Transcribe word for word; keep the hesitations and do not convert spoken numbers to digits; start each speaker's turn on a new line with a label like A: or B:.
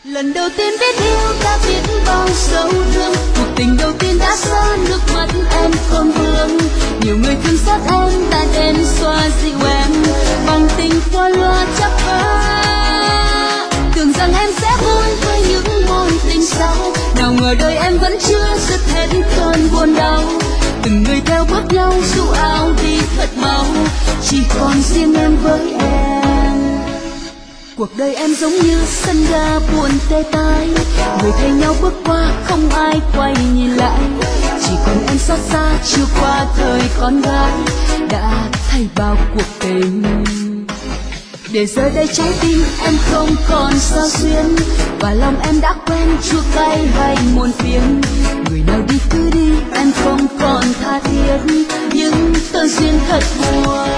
A: Lần đầu tiên biết yêu ta biết bao sâu thương, cuộc tình đầu tiên đã xa nước mắt em còn vương. Nhiều người thương xót em đã đến xoa dịu em bằng tình qua loa chắp vá. Tưởng rằng em sẽ vui với những mối tình sau, nào ngờ đời em vẫn chưa dứt hết cơn buồn đau. Từng người theo bước nhau dù áo đi thật mau, chỉ còn riêng em với em. Cuộc đời em giống như sân ga buồn tê tái, người thay nhau bước qua không ai quay nhìn lại. Chỉ còn em xót xa chiều qua thời con gái đã thay bao cuộc tình. Để giờ đây trái tim em không còn sao xuyến, và lòng em đã quen chua cay hay muộn phiền. Người nào đi cứ đi em không còn tha thiết, nhưng tơ duyên thật buồn.